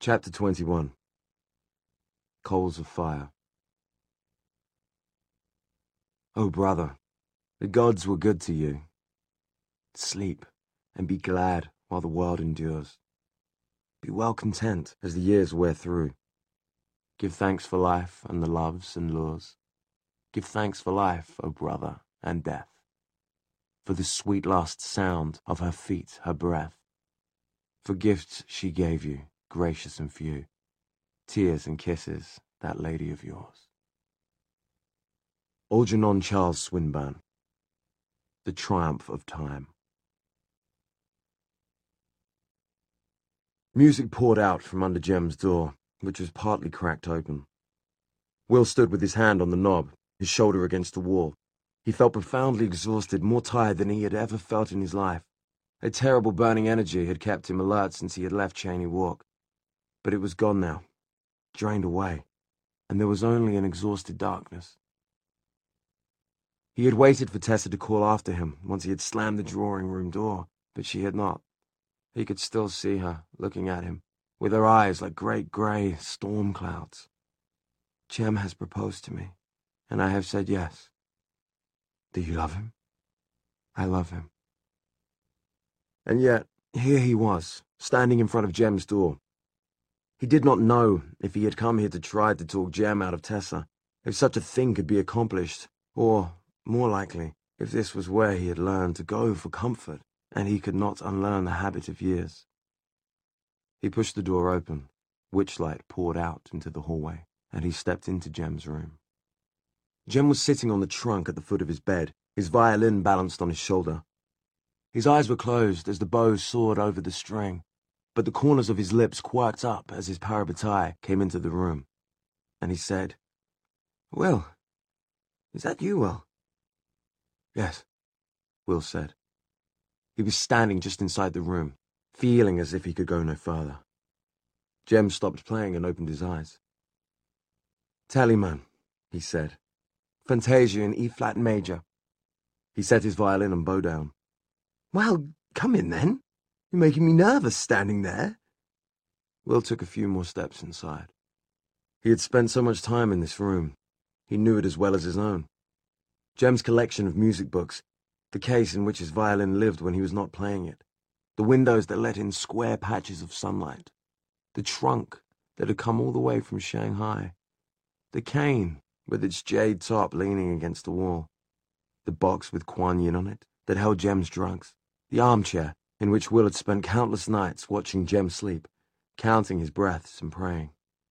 Chapter 21. Coals of Fire. Oh, brother, the gods were good to you. Sleep, and be glad while the world endures. Be well content as the years wear through. Give thanks for life and the loves and lures. Give thanks for life, O brother, and death. For the sweet last sound of her feet, her breath. For gifts she gave you, gracious and few. Tears and kisses, that lady of yours. Algernon Charles Swinburne. The Triumph of Time. Music poured out from under Jem's door, which was partly cracked open. Will stood with his hand on the knob, his shoulder against the wall. He felt profoundly exhausted, more tired than he had ever felt in his life. A terrible burning energy had kept him alert since he had left Cheyne Walk. But it was gone now, drained away, and there was only an exhausted darkness. He had waited for Tessa to call after him once he had slammed the drawing-room door, but she had not. He could still see her, looking at him, with her eyes like great grey storm clouds. Jem has proposed to me, and I have said yes. Do you love him? I love him. And yet, here he was, standing in front of Jem's door. He did not know if he had come here to try to talk Jem out of Tessa, if such a thing could be accomplished, or, more likely, if this was where he had learned to go for comfort, and he could not unlearn the habit of years. He pushed the door open, witchlight poured out into the hallway, and he stepped into Jem's room. Jem was sitting on the trunk at the foot of his bed, his violin balanced on his shoulder. His eyes were closed as the bow soared over the string, but the corners of his lips quirked up as his parabatai came into the room, and he said, "Will, is that you, Will?" "Yes," Will said. He was standing just inside the room, feeling as if he could go no further. Jem stopped playing and opened his eyes. "Telemann," he said. "Fantasia in E-flat major." He set his violin and bow down. "Well, come in then. You're making me nervous standing there." Will took a few more steps inside. He had spent so much time in this room. He knew it as well as his own. Jem's collection of music books, the case in which his violin lived when he was not playing it, the windows that let in square patches of sunlight, the trunk that had come all the way from Shanghai, the cane with its jade top leaning against the wall, the box with Kuan Yin on it that held Jem's drugs, the armchair in which Will had spent countless nights watching Jem sleep, counting his breaths and praying.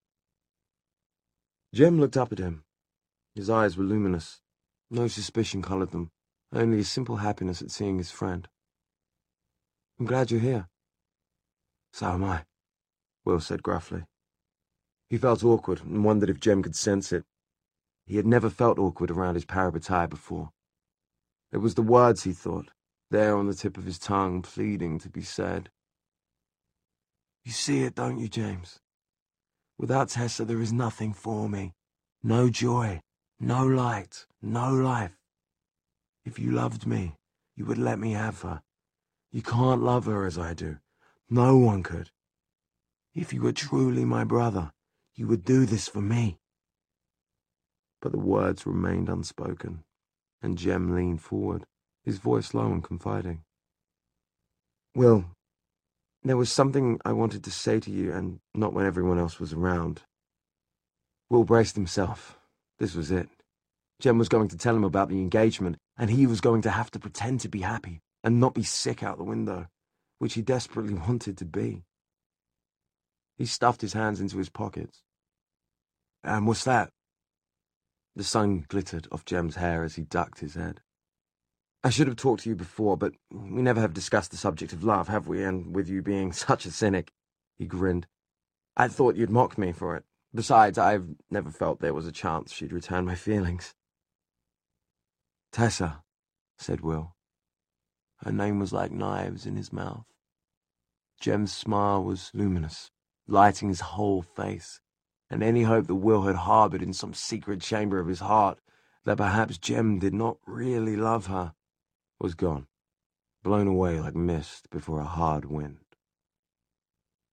Jem looked up at him. His eyes were luminous. No suspicion colored them, only a simple happiness at seeing his friend. "I'm glad you're here." "So am I," Will said gruffly. He felt awkward and wondered if Jem could sense it. He had never felt awkward around his parabatai before. It was the words, he thought, there on the tip of his tongue, pleading to be said. "You see it, don't you, James? Without Tessa there is nothing for me. No joy, no light, no life. If you loved me, you would let me have her. You can't love her as I do. No one could. If you were truly my brother, you would do this for me." But the words remained unspoken, and Jem leaned forward, his voice low and confiding. "Will, there was something I wanted to say to you, and not when everyone else was around." Will braced himself. This was it. Jem was going to tell him about the engagement, and he was going to have to pretend to be happy and not be sick out the window, which he desperately wanted to be. He stuffed his hands into his pockets. "And what's that?" The sun glittered off Jem's hair as he ducked his head. "I should have talked to you before, but we never have discussed the subject of love, have we? And with you being such a cynic," he grinned, "I thought you'd mock me for it. Besides, I've never felt there was a chance she'd return my feelings." "Tessa," said Will. Her name was like knives in his mouth. Jem's smile was luminous, lighting his whole face, and any hope that Will had harbored in some secret chamber of his heart that perhaps Jem did not really love her was gone, blown away like mist before a hard wind.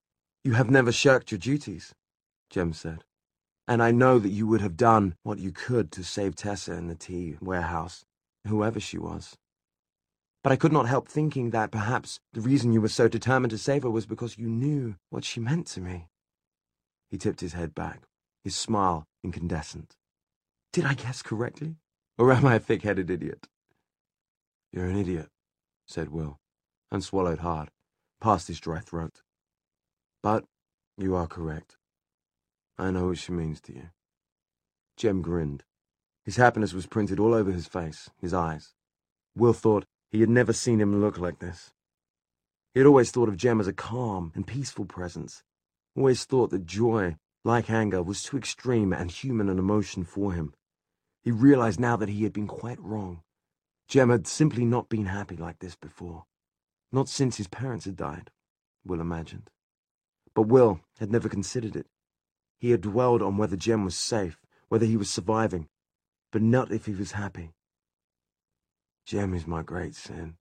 You have never shirked your duties, Jem said, and I know that you would have done what you could to save Tessa in the tea warehouse, whoever she was. But I could not help thinking that perhaps the reason you were so determined to save her was because you knew what she meant to me. He tipped his head back, his smile incandescent. Did I guess correctly? Or am I a thick-headed idiot? You're an idiot, said Will, and swallowed hard, past his dry throat. But you are correct. I know what she means to you. Jem grinned. His happiness was printed all over his face, his eyes. Will thought he had never seen him look like this. He had always thought of Jem as a calm and peaceful presence, always thought that joy, like anger, was too extreme and human an emotion for him. He realized now that he had been quite wrong. Jem had simply not been happy like this before. Not since his parents had died, Will imagined. But Will had never considered it. He had dwelled on whether Jem was safe, whether he was surviving, but not if he was happy. Jem is my great sin.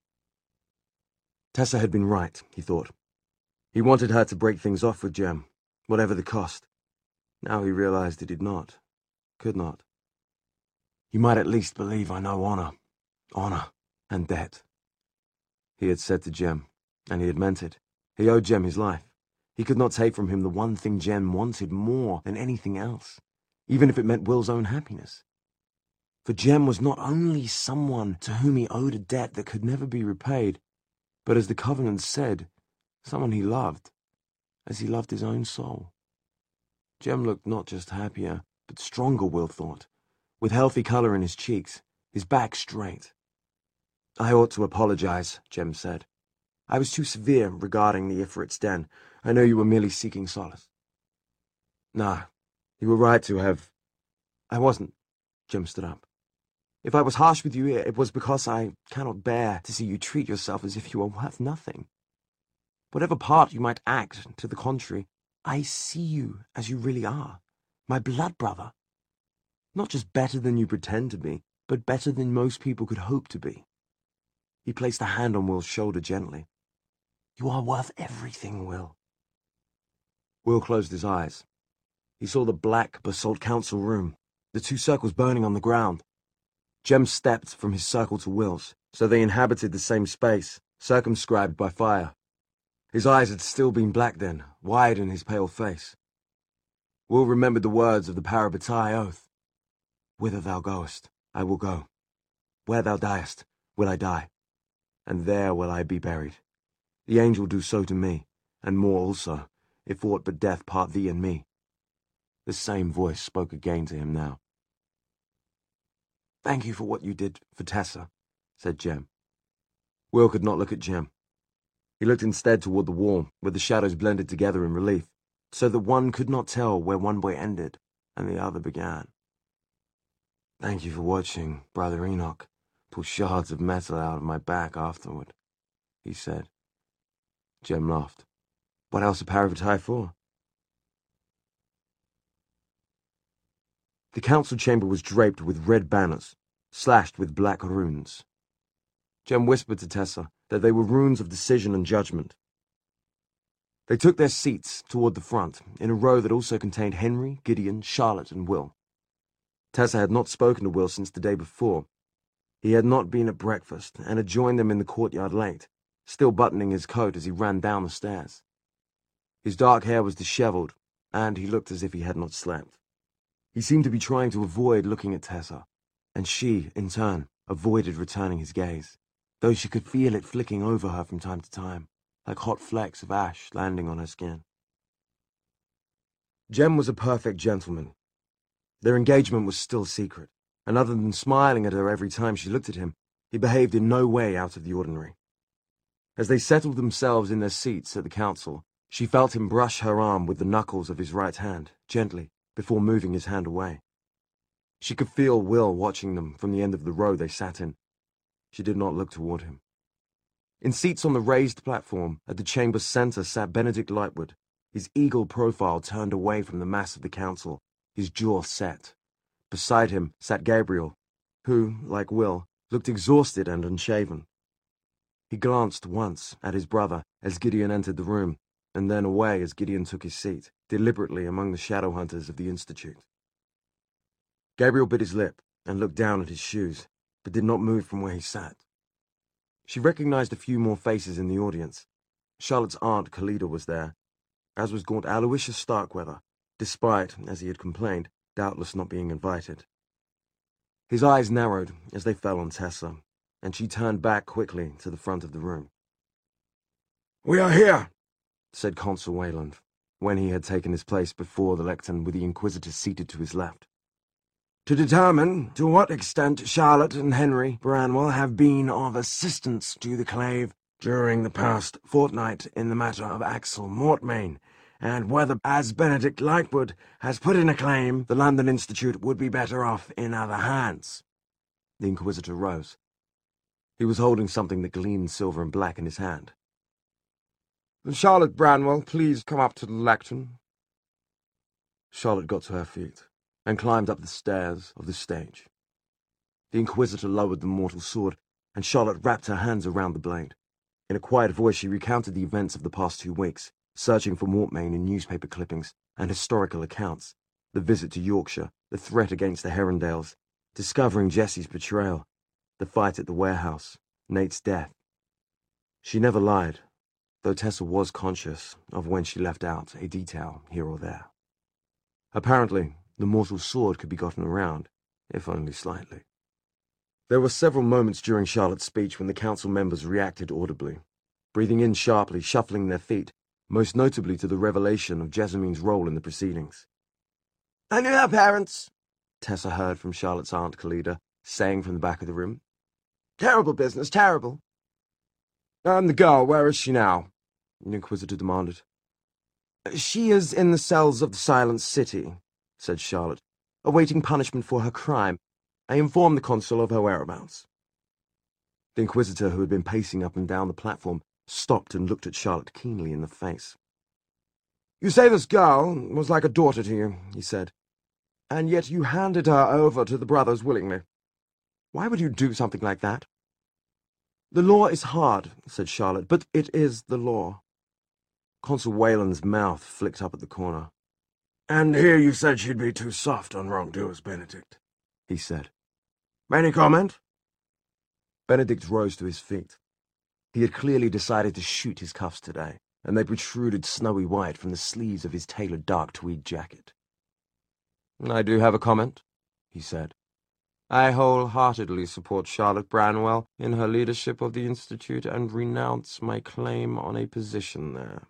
Tessa had been right, he thought. He wanted her to break things off with Jem, whatever the cost. Now he realized he did not, could not. You might at least believe I know honor, and debt. He had said to Jem, and he had meant it. He owed Jem his life. He could not take from him the one thing Jem wanted more than anything else, even if it meant Will's own happiness. For Jem was not only someone to whom he owed a debt that could never be repaid, but as the Covenant said, someone he loved, as he loved his own soul. Jem looked not just happier, but stronger, Will thought, with healthy color in his cheeks, his back straight. I ought to apologize, Jem said. I was too severe regarding the Ifrit's den. I know you were merely seeking solace. Nah, you were right to have... I wasn't. Jem stood up. If I was harsh with you, it was because I cannot bear to see you treat yourself as if you are worth nothing. Whatever part you might act to the contrary, I see you as you really are, my blood brother. Not just better than you pretend to be, but better than most people could hope to be. He placed a hand on Will's shoulder gently. You are worth everything, Will. Will closed his eyes. He saw the black basalt council room, the two circles burning on the ground. Jem stepped from his circle to Will's, so they inhabited the same space, circumscribed by fire. His eyes had still been black then, wide in his pale face. Will remembered the words of the Parabatai oath. Whither thou goest, I will go. Where thou diest, will I die. And there will I be buried. The angel do so to me, and more also, if aught but death part thee and me. The same voice spoke again to him now. Thank you for what you did for Tessa, said Jem. Will could not look at Jem. He looked instead toward the wall, where the shadows blended together in relief, so that one could not tell where one boy ended and the other began. Thank you for watching Brother Enoch pull shards of metal out of my back afterward, he said. Jem laughed. What else are Paravatai for? The council chamber was draped with red banners, slashed with black runes. Jem whispered to Tessa that they were runes of decision and judgment. They took their seats toward the front, in a row that also contained Henry, Gideon, Charlotte, and Will. Tessa had not spoken to Will since the day before. He had not been at breakfast, and had joined them in the courtyard late, still buttoning his coat as he ran down the stairs. His dark hair was disheveled, and he looked as if he had not slept. He seemed to be trying to avoid looking at Tessa, and she, in turn, avoided returning his gaze, though she could feel it flicking over her from time to time, like hot flecks of ash landing on her skin. Jem was a perfect gentleman. Their engagement was still secret, and other than smiling at her every time she looked at him, he behaved in no way out of the ordinary. As they settled themselves in their seats at the council, she felt him brush her arm with the knuckles of his right hand, gently, before moving his hand away. She could feel Will watching them from the end of the row they sat in. She did not look toward him. In seats on the raised platform at the chamber's center sat Benedict Lightwood, his eagle profile turned away from the mass of the council, his jaw set. Beside him sat Gabriel, who, like Will, looked exhausted and unshaven. He glanced once at his brother as Gideon entered the room, and then away as Gideon took his seat, deliberately among the shadow hunters of the Institute. Gabriel bit his lip and looked down at his shoes, but did not move from where he sat. She recognized a few more faces in the audience. Charlotte's aunt, Khalida, was there, as was gaunt Aloysius Starkweather, despite, as he had complained, doubtless not being invited. His eyes narrowed as they fell on Tessa, and she turned back quickly to the front of the room. "We are here," said Consul Wayland, when he had taken his place before the lectern with the Inquisitor seated to his left, "to determine to what extent Charlotte and Henry Branwell have been of assistance to the Clave during the past fortnight in the matter of Axel Mortmain, and whether, as Benedict Lightwood has put in a claim, the London Institute would be better off in other hands." The Inquisitor rose. He was holding something that gleamed silver and black in his hand. "Charlotte Branwell, please come up to the lectern." Charlotte got to her feet and climbed up the stairs of the stage. The Inquisitor lowered the mortal sword, and Charlotte wrapped her hands around the blade. In a quiet voice, she recounted the events of the past 2 weeks, searching for Mortmain in newspaper clippings and historical accounts, the visit to Yorkshire, the threat against the Herondales, discovering Jesse's betrayal, the fight at the warehouse, Nate's death. She never lied, though Tessa was conscious of when she left out a detail here or there. Apparently, the mortal sword could be gotten around, if only slightly. There were several moments during Charlotte's speech when the council members reacted audibly, breathing in sharply, shuffling their feet, most notably to the revelation of Jessamines' role in the proceedings. "I knew her parents," Tessa heard from Charlotte's aunt Khalida, saying from the back of the room. "Terrible business, terrible." "And the girl, where is she now?" the Inquisitor demanded. "She is in the cells of the Silent City," said Charlotte, "awaiting punishment for her crime. I informed the consul of her whereabouts." The Inquisitor, who had been pacing up and down the platform, stopped and looked at Charlotte keenly in the face. "You say this girl was like a daughter to you," he said, "and yet you handed her over to the brothers willingly. Why would you do something like that?" "The law is hard," said Charlotte, "but it is the law." Consul Wayland's mouth flicked up at the corner. "And here you said she'd be too soft on wrongdoers, Benedict," he said. "Any comment?" Benedict rose to his feet. He had clearly decided to shoot his cuffs today, and they protruded snowy white from the sleeves of his tailored dark tweed jacket. "I do have a comment," he said. "I wholeheartedly support Charlotte Branwell in her leadership of the Institute and renounce my claim on a position there."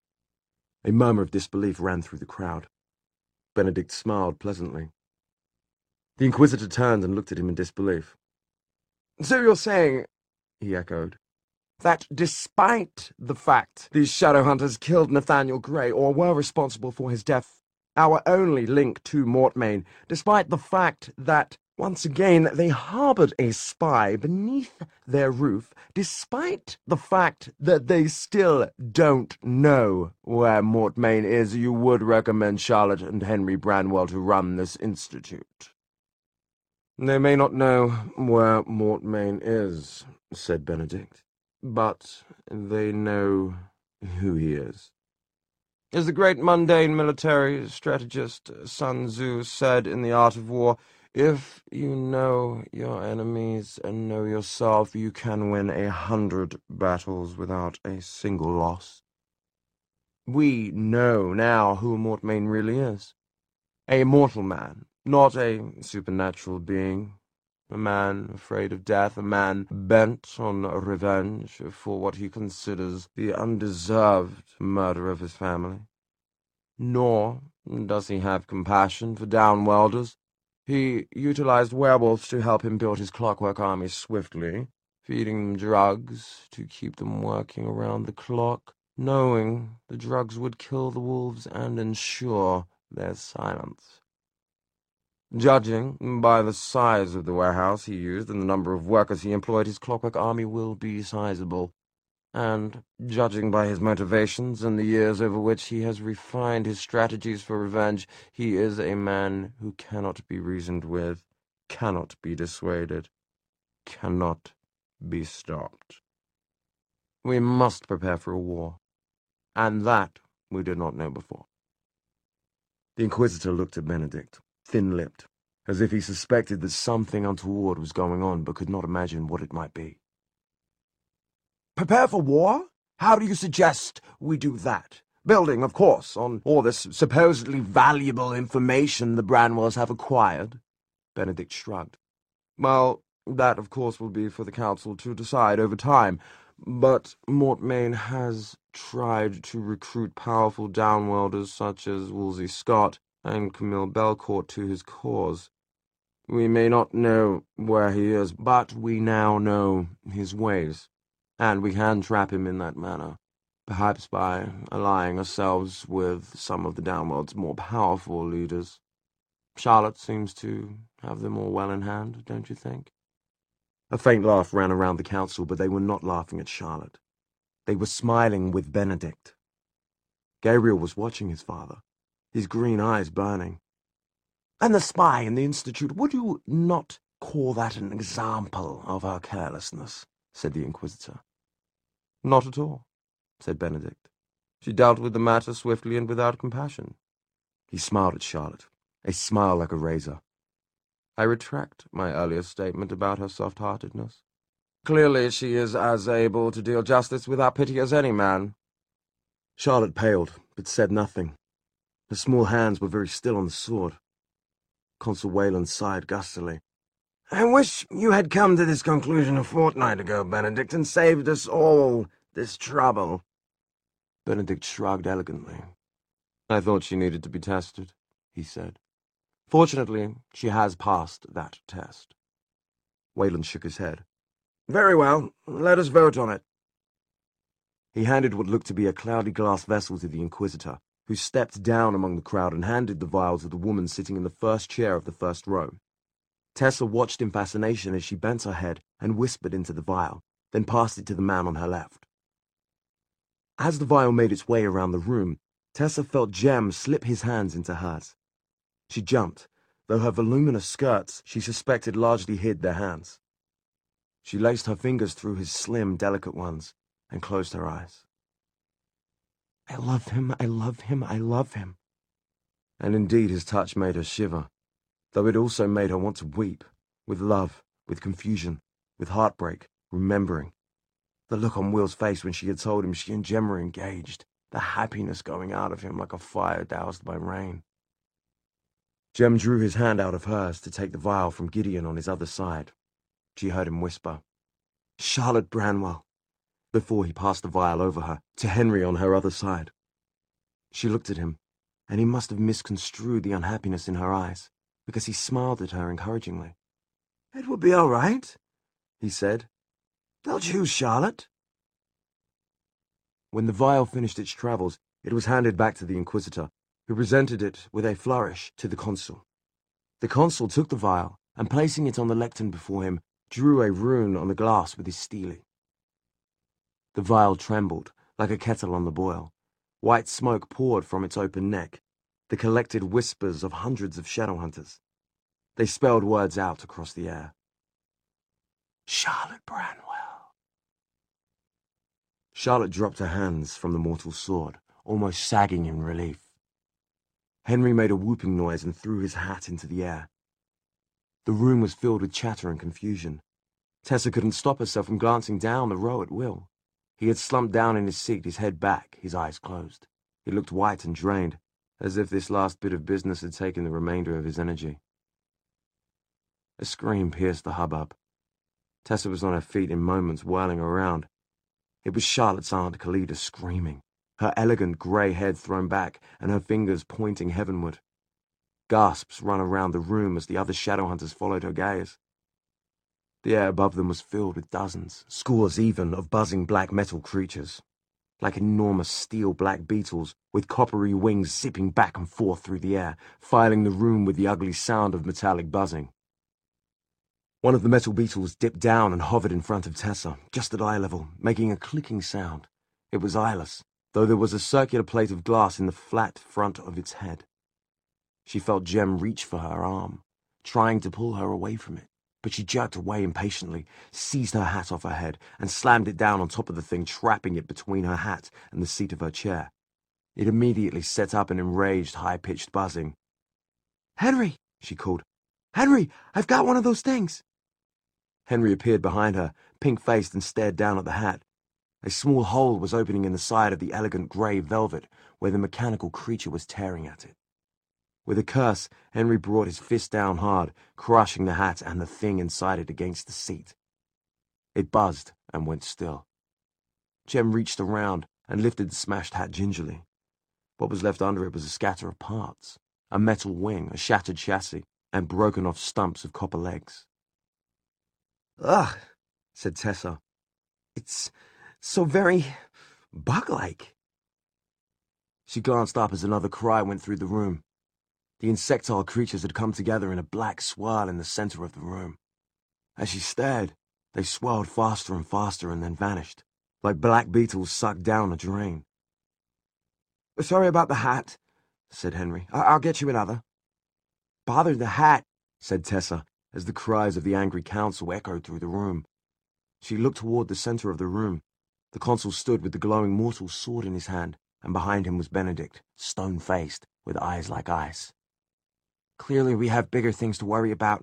A murmur of disbelief ran through the crowd. Benedict smiled pleasantly. The Inquisitor turned and looked at him in disbelief. "So you're saying," he echoed, "that despite the fact these Shadowhunters killed Nathaniel Gray or were responsible for his death, our only link to Mortmain, despite the fact that, once again, they harbored a spy beneath their roof, despite the fact that they still don't know where Mortmain is, you would recommend Charlotte and Henry Branwell to run this institute?" "They may not know where Mortmain is," said Benedict, "but they know who he is. As the great mundane military strategist Sun Tzu said in The Art of War, if you know your enemies and know yourself, you can win 100 battles without a single loss. We know now who Mortmain really is. A mortal man, not a supernatural being. A man afraid of death, a man bent on revenge for what he considers the undeserved murder of his family. Nor does he have compassion for Downwelders. He utilized werewolves to help him build his clockwork army swiftly, feeding them drugs to keep them working around the clock, knowing the drugs would kill the wolves and ensure their silence. Judging by the size of the warehouse he used and the number of workers he employed, his clockwork army will be sizable. And, judging by his motivations and the years over which he has refined his strategies for revenge, he is a man who cannot be reasoned with, cannot be dissuaded, cannot be stopped. We must prepare for a war. and that we did not know before. The Inquisitor looked at Benedict, thin-lipped, as if he suspected that something untoward was going on but could not imagine what it might be. Prepare for war? How do you suggest we do that? Building, of course, on all this supposedly valuable information the Branwells have acquired. Benedict shrugged. Well, that, of course, will be for the Council to decide over time, but Mortmain has tried to recruit powerful downworlders such as Wolsey Scott and Camille Belcourt to his cause. We may not know where he is, but we now know his ways, and we can trap him in that manner, perhaps by allying ourselves with some of the downworld's more powerful leaders. Charlotte seems to have them all well in hand, don't you think? A faint laugh ran around the council, but they were not laughing at Charlotte. They were smiling with Benedict. Gabriel was watching his father, his green eyes burning. And the spy in the Institute, would you not call that an example of her carelessness? Said the Inquisitor. Not at all, said Benedict. She dealt with the matter swiftly and without compassion. He smiled at Charlotte, a smile like a razor. I retract my earlier statement about her soft-heartedness. Clearly she is as able to deal justice without pity as any man. Charlotte paled, but said nothing. Her small hands were very still on the sword. Consul Wayland sighed gustily. I wish you had come to this conclusion a fortnight ago, Benedict, and saved us all this trouble. Benedict shrugged elegantly. I thought she needed to be tested, he said. Fortunately, she has passed that test. Wayland shook his head. Very well, let us vote on it. He handed what looked to be a cloudy glass vessel to the Inquisitor, who stepped down among the crowd and handed the vial to the woman sitting in the first chair of the first row. Tessa watched in fascination as she bent her head and whispered into the vial, then passed it to the man on her left. As the vial made its way around the room, Tessa felt Jem slip his hands into hers. She jumped, though her voluminous skirts, she suspected, largely hid their hands. She laced her fingers through his slim, delicate ones and closed her eyes. I love him, I love him, I love him. And indeed his touch made her shiver, though it also made her want to weep, with love, with confusion, with heartbreak, remembering. The look on Will's face when she had told him she and Jem were engaged, the happiness going out of him like a fire doused by rain. Jem drew his hand out of hers to take the vial from Gideon on his other side. She heard him whisper, Charlotte Branwell, before he passed the vial over her, to Henry on her other side. She looked at him, and he must have misconstrued the unhappiness in her eyes, because he smiled at her encouragingly. It will be all right, he said. They'll choose Charlotte. When the vial finished its travels, it was handed back to the Inquisitor, who presented it with a flourish to the consul. The consul took the vial, and placing it on the lectern before him, drew a rune on the glass with his stele. The vial trembled, like a kettle on the boil. White smoke poured from its open neck, the collected whispers of hundreds of Shadowhunters. They spelled words out across the air. Charlotte Branwell. Charlotte dropped her hands from the mortal sword, almost sagging in relief. Henry made a whooping noise and threw his hat into the air. The room was filled with chatter and confusion. Tessa couldn't stop herself from glancing down the row at Will. He had slumped down in his seat, his head back, his eyes closed. He looked white and drained, as if this last bit of business had taken the remainder of his energy. A scream pierced the hubbub. Tessa was on her feet in moments, whirling around. It was Charlotte's Aunt Khalida screaming, her elegant grey head thrown back and her fingers pointing heavenward. Gasps ran around the room as the other Shadowhunters followed her gaze. The air above them was filled with dozens, scores even, of buzzing black metal creatures, like enormous steel black beetles with coppery wings zipping back and forth through the air, filing the room with the ugly sound of metallic buzzing. One of the metal beetles dipped down and hovered in front of Tessa, just at eye level, making a clicking sound. It was eyeless, though there was a circular plate of glass in the flat front of its head. She felt Jem reach for her arm, trying to pull her away from it. but she jerked away impatiently, seized her hat off her head, and slammed it down on top of the thing, trapping it between her hat and the seat of her chair. It immediately set up an enraged, high-pitched buzzing. "Henry!" she called. "Henry, I've got one of those things!" Henry appeared behind her, pink-faced, and stared down at the hat. A small hole was opening in the side of the elegant grey velvet where the mechanical creature was tearing at it. With a curse, Henry brought his fist down hard, crushing the hat and the thing inside it against the seat. It buzzed and went still. Jem reached around and lifted the smashed hat gingerly. What was left under it was a scatter of parts, a metal wing, a shattered chassis, and broken-off stumps of copper legs. "Ugh," said Tessa. "It's so very bug-like." She glanced up as another cry went through the room. The insectile creatures had come together in a black swirl in the center of the room. As she stared, they swirled faster and faster and then vanished, like black beetles sucked down a drain. "Sorry about the hat," said Henry. I'll get you another." "Bother the hat," said Tessa, as the cries of the angry council echoed through the room. She looked toward the center of the room. The consul stood with the glowing mortal sword in his hand, and behind him was Benedict, stone-faced, with eyes like ice. "Clearly we have bigger things to worry about."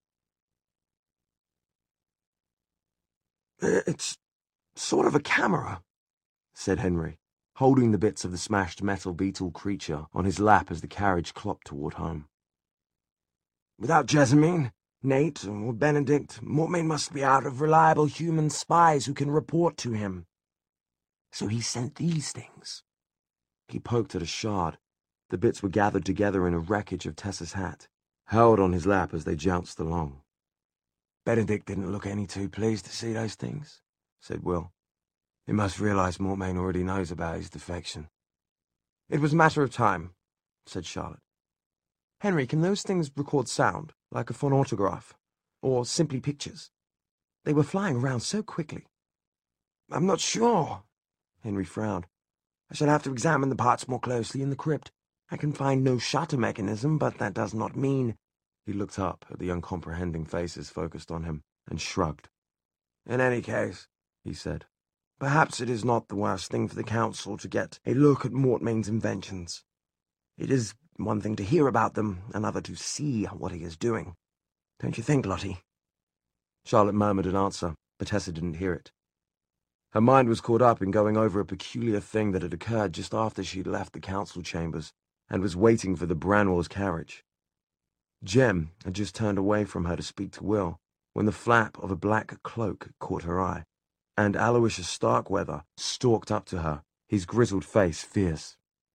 "It's sort of a camera," said Henry, holding the bits of the smashed metal beetle creature on his lap as the carriage clopped toward home. "Without Jessamine, Nate, or Benedict, Mortmain must be out of reliable human spies who can report to him. So he sent these things." He poked at a shard. The bits were gathered together in a wreckage of Tessa's hat, held on his lap as they jounced along. "Benedict didn't look any too pleased to see those things," said Will. "He must realize Mortmain already knows about his defection." "It was a matter of time," said Charlotte. "Henry, can those things record sound, like a phonautograph, or simply pictures? They were flying around so quickly." "I'm not sure," Henry frowned. "I shall have to examine the parts more closely in the crypt. I can find no shutter mechanism, but that does not mean—" He looked up at the uncomprehending faces focused on him and shrugged. "In any case," he said, "perhaps it is not the worst thing for the council to get a look at Mortmain's inventions. It is one thing to hear about them, another to see what he is doing. Don't you think, Lottie?" Charlotte murmured an answer, but Tessa didn't hear it. Her mind was caught up in going over a peculiar thing that had occurred just after she'd left the council chambers and was waiting for the Branwells' carriage. Jem had just turned away from her to speak to Will when the flap of a black cloak caught her eye, and Aloysius Starkweather stalked up to her, his grizzled face fierce.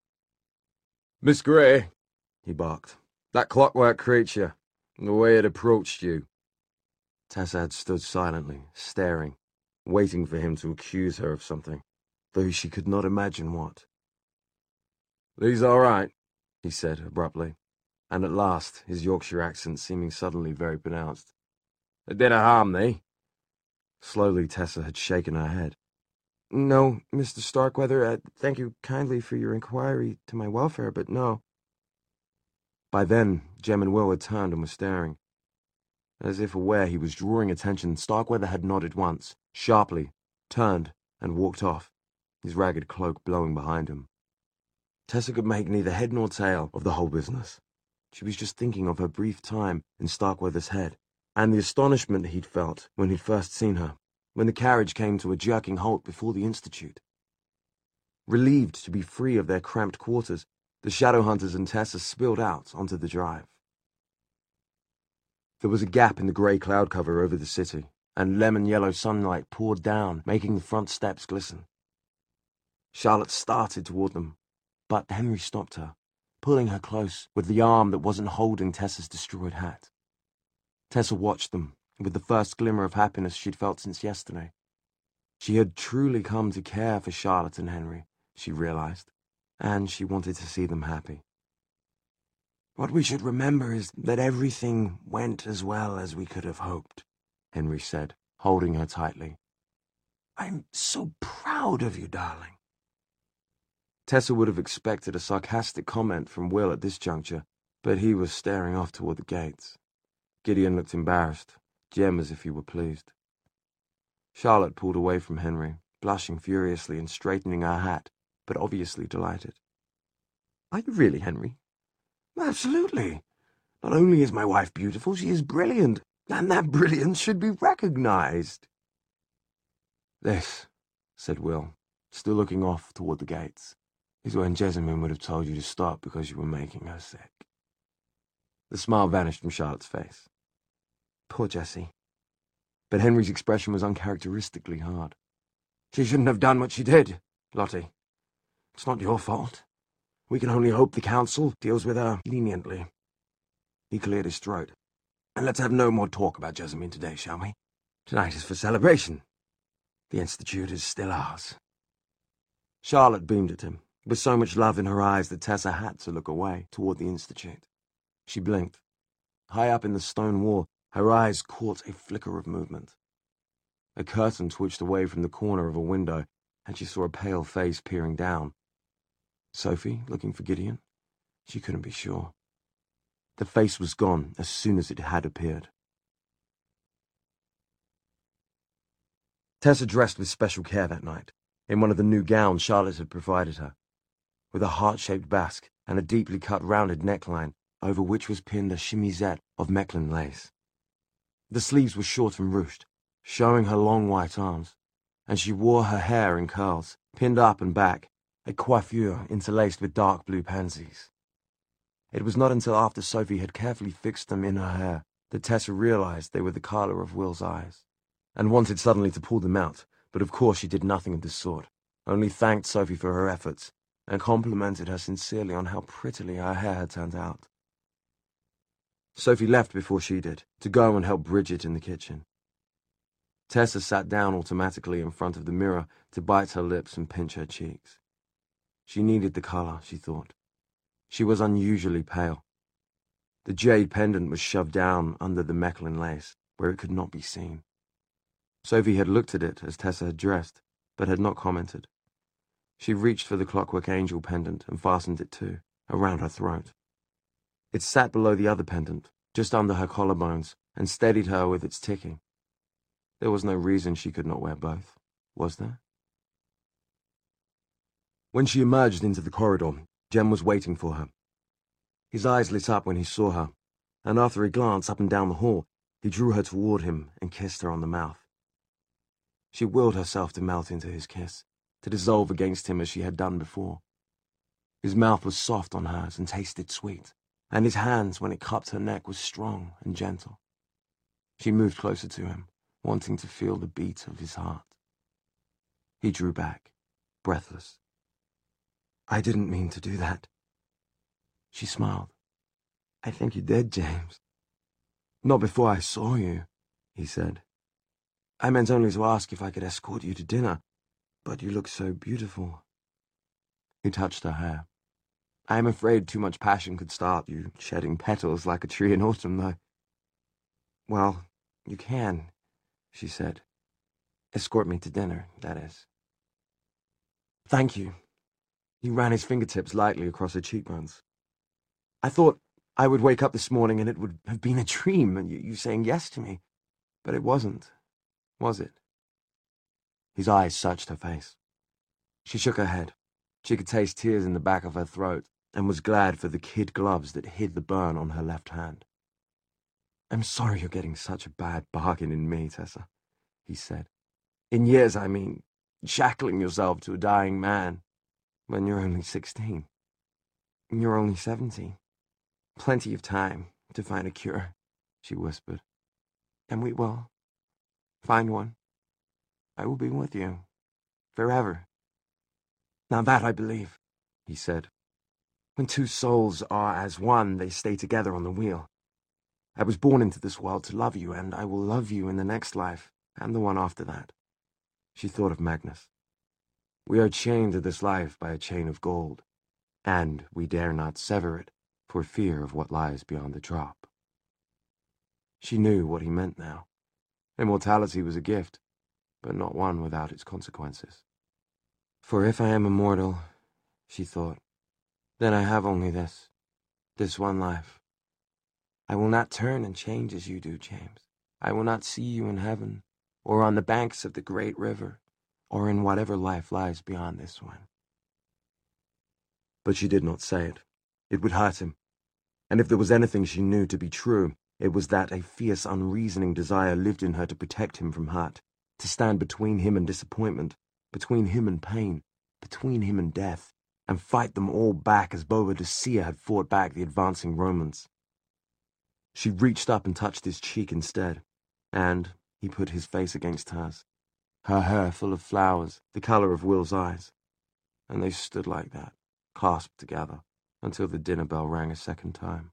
"Miss Grey," he barked, "that clockwork creature, the way it approached you." Tessa had stood silently, staring, waiting for him to accuse her of something, though she could not imagine what. "He's all right," he said abruptly, and at last, his Yorkshire accent seeming suddenly very pronounced. "It didn't harm thee?" Slowly, Tessa had shaken her head. "No, Mr. Starkweather, thank you kindly for your inquiry to my welfare, but no." By then, Jem and Will had turned and were staring. As if aware he was drawing attention, Starkweather had nodded once, sharply, turned, and walked off, his ragged cloak blowing behind him. Tessa could make neither head nor tail of the whole business. She was just thinking of her brief time in Starkweather's head, and the astonishment he'd felt when he'd first seen her, when the carriage came to a jerking halt before the Institute. Relieved to be free of their cramped quarters, the Shadowhunters and Tessa spilled out onto the drive. There was a gap in the grey cloud cover over the city, and lemon-yellow sunlight poured down, making the front steps glisten. Charlotte started toward them, but Henry stopped her, pulling her close with the arm that wasn't holding Tessa's destroyed hat. Tessa watched them, with the first glimmer of happiness she'd felt since yesterday. She had truly come to care for Charlotte and Henry, she realized, and she wanted to see them happy. "What we should remember is that everything went as well as we could have hoped," Henry said, holding her tightly. "I'm so proud of you, darling." Tessa would have expected a sarcastic comment from Will at this juncture, but he was staring off toward the gates. Gideon looked embarrassed, Jem as if he were pleased. Charlotte pulled away from Henry, blushing furiously and straightening her hat, but obviously delighted. "Are you really, Henry?" "Absolutely. Not only is my wife beautiful, she is brilliant, and that brilliance should be recognized." "This," said Will, still looking off toward the gates, "is when Jessamine would have told you to stop because you were making her sick." The smile vanished from Charlotte's face. Poor Jessie. But Henry's expression was uncharacteristically hard. "She shouldn't have done what she did, Lottie. It's not your fault. We can only hope the council deals with her leniently." He cleared his throat. "And let's have no more talk about Jessamine today, shall we? Tonight is for celebration. The Institute is still ours." Charlotte beamed at him, with so much love in her eyes that Tessa had to look away toward the Institute. She blinked. High up in the stone wall, her eyes caught a flicker of movement. A curtain twitched away from the corner of a window, and she saw a pale face peering down. Sophie, looking for Gideon? She couldn't be sure. The face was gone as soon as it had appeared. Tessa dressed with special care that night, in one of the new gowns Charlotte had provided her, with a heart-shaped basque and a deeply cut rounded neckline, over which was pinned a chemisette of Mechlin lace. The sleeves were short and ruched, showing her long white arms, and she wore her hair in curls, pinned up and back, a coiffure interlaced with dark blue pansies. It was not until after Sophie had carefully fixed them in her hair that Tessa realized they were the color of Will's eyes, and wanted suddenly to pull them out, but of course she did nothing of the sort, only thanked Sophie for her efforts, and complimented her sincerely on how prettily her hair had turned out. Sophie left before she did, to go and help Bridget in the kitchen. Tessa sat down automatically in front of the mirror to bite her lips and pinch her cheeks. She needed the color, she thought. She was unusually pale. The jade pendant was shoved down under the Mechlin lace, where it could not be seen. Sophie had looked at it as Tessa had dressed, but had not commented. She reached for the Clockwork Angel pendant and fastened it too, around her throat. It sat below the other pendant, just under her collarbones, and steadied her with its ticking. There was no reason she could not wear both, was there? When she emerged into the corridor, Jem was waiting for her. His eyes lit up when he saw her, and after a glance up and down the hall, he drew her toward him and kissed her on the mouth. She willed herself to melt into his kiss, to dissolve against him as she had done before. His mouth was soft on hers and tasted sweet, and his hands, when it cupped her neck, was strong and gentle. She moved closer to him, wanting to feel the beat of his heart. He drew back, breathless. "I didn't mean to do that." She smiled. "I think you did, James." "Not before I saw you," he said. "I meant only to ask if I could escort you to dinner, but you look so beautiful." He touched her hair. "I am afraid too much passion could start you shedding petals like a tree in autumn, though." "Well, you can," she said. "Escort me to dinner, that is." "Thank you." He ran his fingertips lightly across her cheekbones. "I thought I would wake up this morning and it would have been a dream, and you saying yes to me. But it wasn't, was it?" His eyes searched her face. She shook her head. She could taste tears in the back of her throat, and was glad for the kid gloves that hid the burn on her left hand. "I'm sorry you're getting such a bad bargain in me, Tessa," he said. "In years, I mean, shackling yourself to a dying man, when you're only 16. You're only 17. Plenty of time to find a cure," she whispered. "And we will find one. I will be with you, forever." "Now that I believe," he said. "When two souls are as one, they stay together on the wheel. I was born into this world to love you, and I will love you in the next life, and the one after that." She thought of Magnus. "We are chained to this life by a chain of gold, and we dare not sever it for fear of what lies beyond the drop." She knew what he meant now. Immortality was a gift, but not one without its consequences. "For if I am immortal," she thought, "then I have only this one life. I will not turn and change as you do, James. I will not see you in heaven, or on the banks of the great river, or in whatever life lies beyond this one." But she did not say it. It would hurt him. And if there was anything she knew to be true, it was that a fierce, unreasoning desire lived in her to protect him from hurt, to stand between him and disappointment, between him and pain, between him and death, and fight them all back as Boadicea had fought back the advancing Romans. She reached up and touched his cheek instead, and he put his face against hers, her hair full of flowers, the color of Will's eyes, and they stood like that, clasped together, until the dinner bell rang a second time.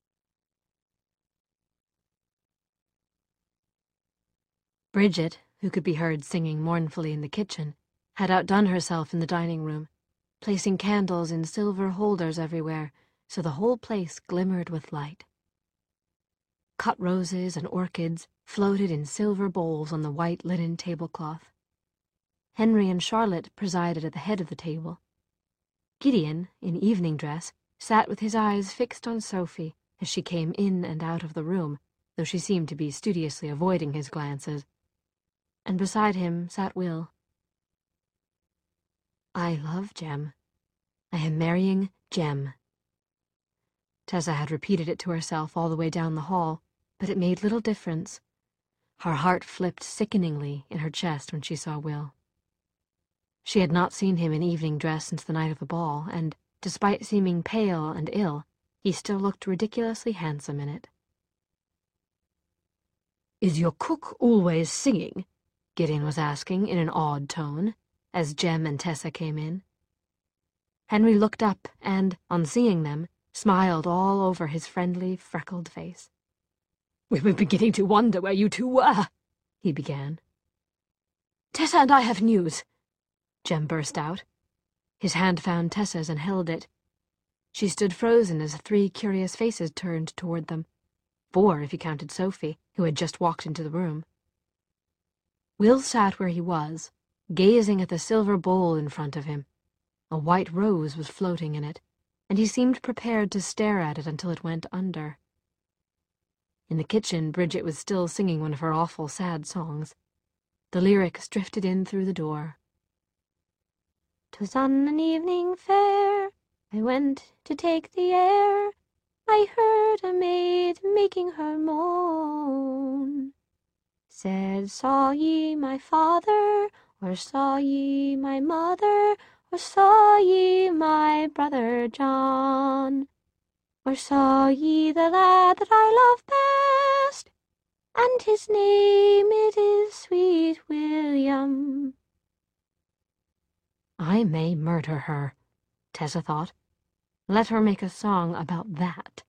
Bridget, who could be heard singing mournfully in the kitchen, had outdone herself in the dining room, placing candles in silver holders everywhere, so the whole place glimmered with light. Cut roses and orchids floated in silver bowls on the white linen tablecloth. Henry and Charlotte presided at the head of the table. Gideon, in evening dress, sat with his eyes fixed on Sophie as she came in and out of the room, though she seemed to be studiously avoiding his glances. And beside him sat Will. "I love Jem. I am marrying Jem." Tessa had repeated it to herself all the way down the hall, but it made little difference. Her heart flipped sickeningly in her chest when she saw Will. She had not seen him in evening dress since the night of the ball, and, despite seeming pale and ill, he still looked ridiculously handsome in it. "Is your cook always singing?" Gideon was asking in an awed tone, as Jem and Tessa came in. Henry looked up and, on seeing them, smiled all over his friendly, freckled face. "We were beginning to wonder where you two were," he began. "Tessa and I have news," Jem burst out. His hand found Tessa's and held it. She stood frozen as 3 curious faces turned toward them. 4 if you counted Sophie, who had just walked into the room. Will sat where he was, gazing at the silver bowl in front of him. A white rose was floating in it, and he seemed prepared to stare at it until it went under. In the kitchen, Bridget was still singing one of her awful sad songs. The lyrics drifted in through the door. "'Twas on an evening fair, I went to take the air, I heard a maid making her moan. Said, saw ye my father, or saw ye my mother, or saw ye my brother John? Or saw ye the lad that I love best, and his name it is sweet William?" I may murder her, Tessa thought. Let her make a song about that.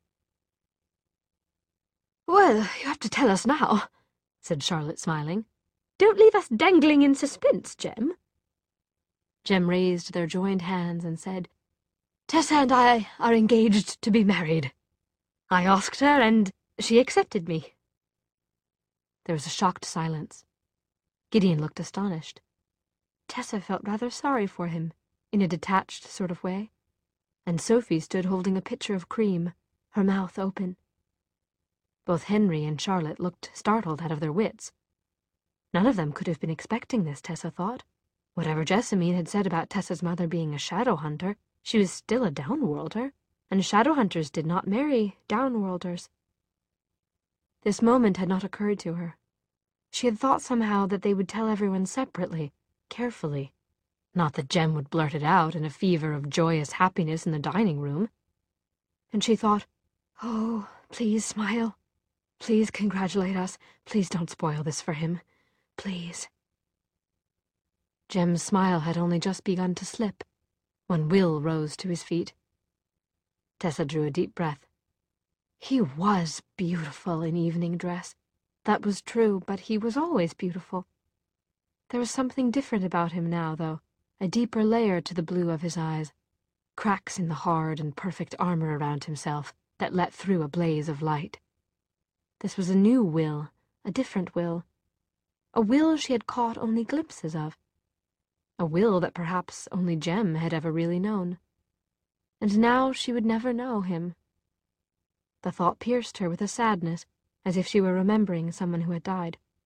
"Well, you have to tell us now," said Charlotte, smiling. "Don't leave us dangling in suspense, Jem." Jem raised their joined hands and said, "Tessa and I are engaged to be married. I asked her, and she accepted me." There was a shocked silence. Gideon looked astonished. Tessa felt rather sorry for him, in a detached sort of way, and Sophie stood holding a pitcher of cream, her mouth open. Both Henry and Charlotte looked startled out of their wits. None of them could have been expecting this, Tessa thought. Whatever Jessamine had said about Tessa's mother being a shadow hunter, she was still a downworlder, and shadow hunters did not marry downworlders. This moment had not occurred to her. She had thought somehow that they would tell everyone separately, carefully. Not that Jem would blurt it out in a fever of joyous happiness in the dining room. And she thought, "Oh, please smile. Please congratulate us. Please don't spoil this for him. Please." Jem's smile had only just begun to slip when Will rose to his feet. Tessa drew a deep breath. He was beautiful in evening dress. That was true, but he was always beautiful. There was something different about him now, though, a deeper layer to the blue of his eyes, cracks in the hard and perfect armor around himself that let through a blaze of light. This was a new Will, a different Will, a Will she had caught only glimpses of, a Will that perhaps only Jem had ever really known. And now she would never know him. The thought pierced her with a sadness, as if she were remembering someone who had died.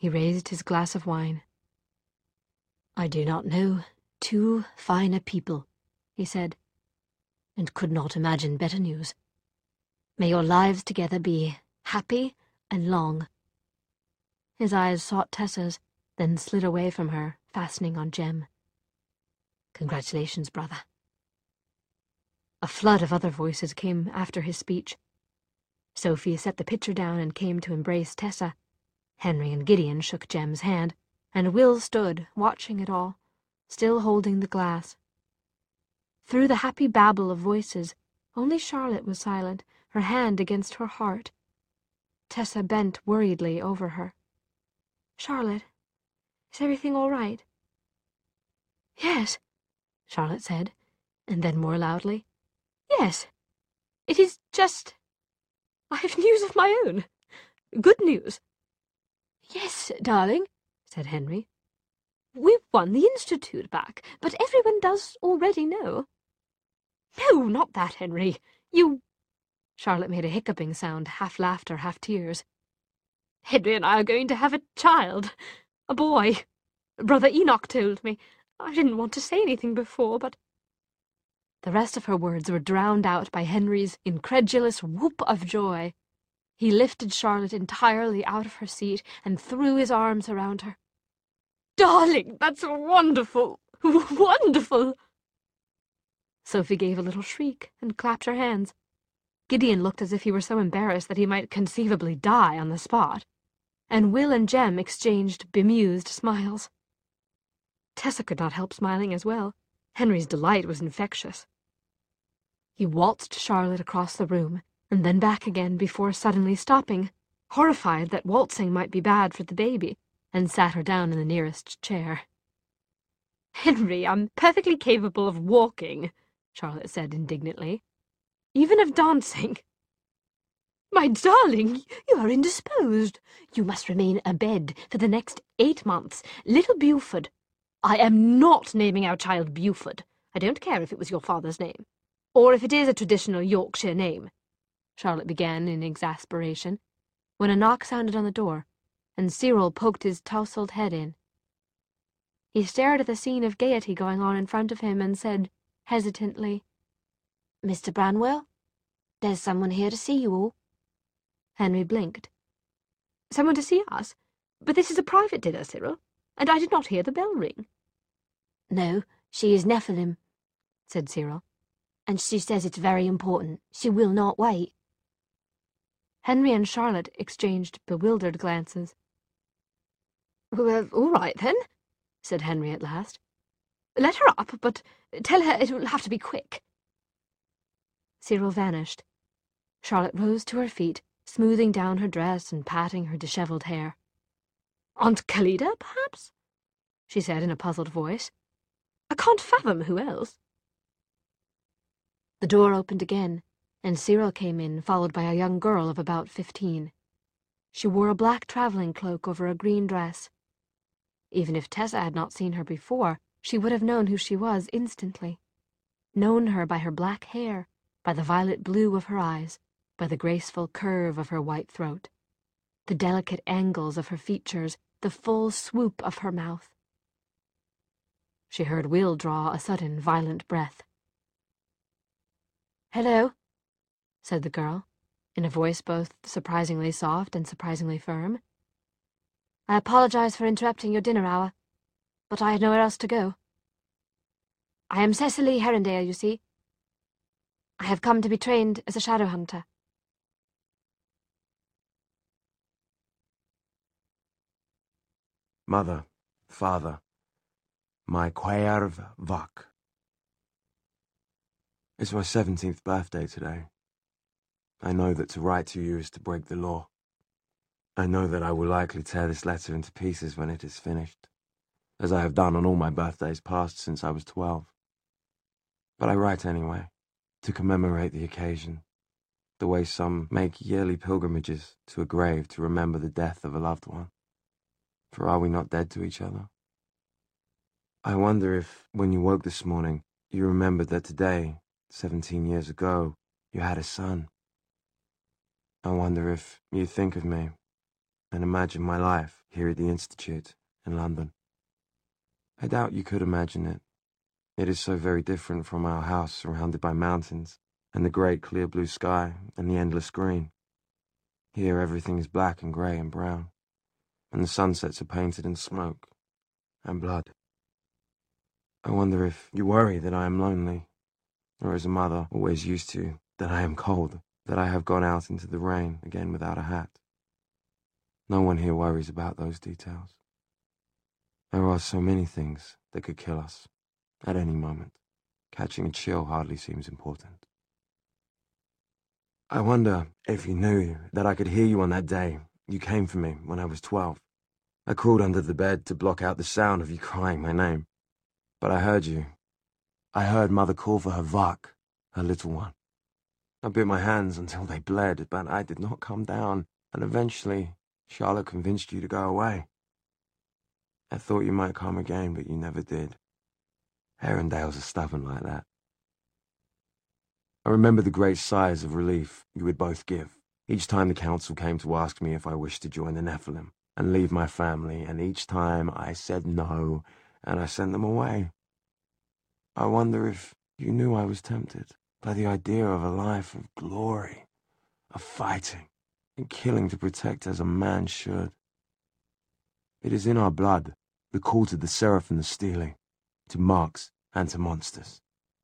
He raised his glass of wine. "I do not know too fine a people," he said, "and could not imagine better news. May your lives together be happy and long." His eyes sought Tessa's, then slid away from her, fastening on Jem. "Congratulations, brother." A flood of other voices came after his speech. Sophie set the pitcher down and came to embrace Tessa. Henry and Gideon shook Jem's hand, and Will stood, watching it all, still holding the glass. Through the happy babble of voices, only Charlotte was silent, her hand against her heart. Tessa bent worriedly over her. "Charlotte, is everything all right?" "Yes," Charlotte said, and then more loudly, "Yes, it is just... I have news of my own. Good news." "Yes, darling," said Henry. "We've won the Institute back, but everyone does already know." "No, not that, Henry. You—" Charlotte made a hiccuping sound, half laughter, half tears. "Henry and I are going to have a child. A boy. Brother Enoch told me. I didn't want to say anything before, but—" The rest of her words were drowned out by Henry's incredulous whoop of joy. He lifted Charlotte entirely out of her seat and threw his arms around her. "Darling, that's wonderful! Wonderful!" Sophie gave a little shriek and clapped her hands. Gideon looked as if he were so embarrassed that he might conceivably die on the spot, and Will and Jem exchanged bemused smiles. Tessa could not help smiling as well. Henry's delight was infectious. He waltzed Charlotte across the room, and then back again before suddenly stopping, horrified that waltzing might be bad for the baby, and sat her down in the nearest chair. "Henry, I'm perfectly capable of walking," Charlotte said indignantly. "Even of dancing." "My darling, you are indisposed. You must remain abed for the next 8 months. Little Buford—" "I am not naming our child Buford. I don't care if it was your father's name, or if it is a traditional Yorkshire name," Charlotte began in exasperation, when a knock sounded on the door, and Cyril poked his tousled head in. He stared at the scene of gaiety going on in front of him and said, hesitantly, "Mr. Branwell, there's someone here to see you all." Henry blinked. "Someone to see us? But this is a private dinner, Cyril, and I did not hear the bell ring." "No, she is Nephilim," said Cyril, "and she says it's very important. She will not wait." Henry and Charlotte exchanged bewildered glances. "Well, all right, then," said Henry at last. "Let her up, but tell her it will have to be quick." Cyril vanished. Charlotte rose to her feet, smoothing down her dress and patting her dishevelled hair. "Aunt Kalida, perhaps?" she said in a puzzled voice. "I can't fathom who else." The door opened again, and Cyril came in, followed by a young girl of about 15. She wore a black travelling cloak over a green dress. Even if Tessa had not seen her before, she would have known who she was instantly. Known her by her black hair, by the violet blue of her eyes, by the graceful curve of her white throat, the delicate angles of her features, the full swoop of her mouth. She heard Will draw a sudden, violent breath. "Hello," said the girl, in a voice both surprisingly soft and surprisingly firm. "I apologize for interrupting your dinner hour, but I had nowhere else to go. I am Cecily Herondale, you see. I have come to be trained as a shadow hunter." Mother, father, my Quaerv Vak. It's my 17th birthday today. I know that to write to you is to break the law. I know that I will likely tear this letter into pieces when it is finished, as I have done on all my birthdays past since I was 12. But I write anyway, to commemorate the occasion, the way some make yearly pilgrimages to a grave to remember the death of a loved one. For are we not dead to each other? I wonder if, when you woke this morning, you remembered that today, 17 years ago, you had a son. I wonder if you think of me and imagine my life here at the Institute in London. I doubt you could imagine it. It is so very different from our house surrounded by mountains and the great clear blue sky and the endless green. Here everything is black and grey and brown, and the sunsets are painted in smoke and blood. I wonder if you worry that I am lonely, or as a mother always used to, that I am cold, that I have gone out into the rain again without a hat. No one here worries about those details. There are so many things that could kill us at any moment. Catching a chill hardly seems important. I wonder if you knew that I could hear you on that day you came for me when I was 12. I crawled under the bed to block out the sound of you crying my name. But I heard you. I heard Mother call for her Vuk, her little one. I bit my hands until they bled, but I did not come down, and eventually Charlotte convinced you to go away. I thought you might come again, but you never did. Arendales are stubborn like that. I remember the great sighs of relief you would both give each time the council came to ask me if I wished to join the Nephilim and leave my family, and each time I said no, and I sent them away. I wonder if you knew I was tempted by the idea of a life of glory, of fighting and killing to protect as a man should. It is in our blood, the call to the seraph and the stealing, to marks and to monsters.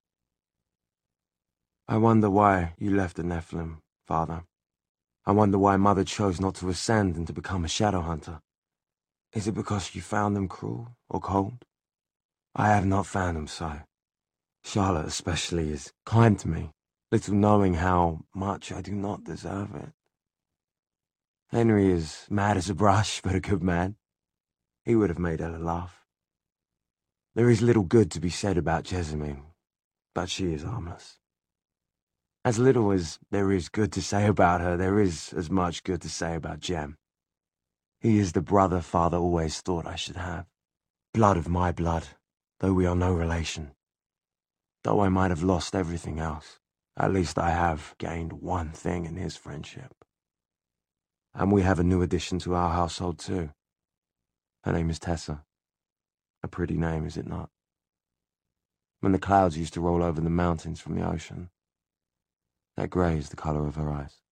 I wonder why you left the Nephilim, Father. I wonder why Mother chose not to ascend and to become a shadow hunter. Is it because you found them cruel or cold? I have not found them so. Charlotte especially is kind to me, little knowing how much I do not deserve it. Henry is mad as a brush, but a good man. He would have made Ella laugh. There is little good to be said about Jessamine, but she is harmless. As little as there is good to say about her, there is as much good to say about Jem. He is the brother Father always thought I should have. Blood of my blood, though we are no relation. Though I might have lost everything else, at least I have gained one thing in his friendship. And we have a new addition to our household too. Her name is Tessa. A pretty name, is it not? When the clouds used to roll over the mountains from the ocean, that grey is the colour of her eyes.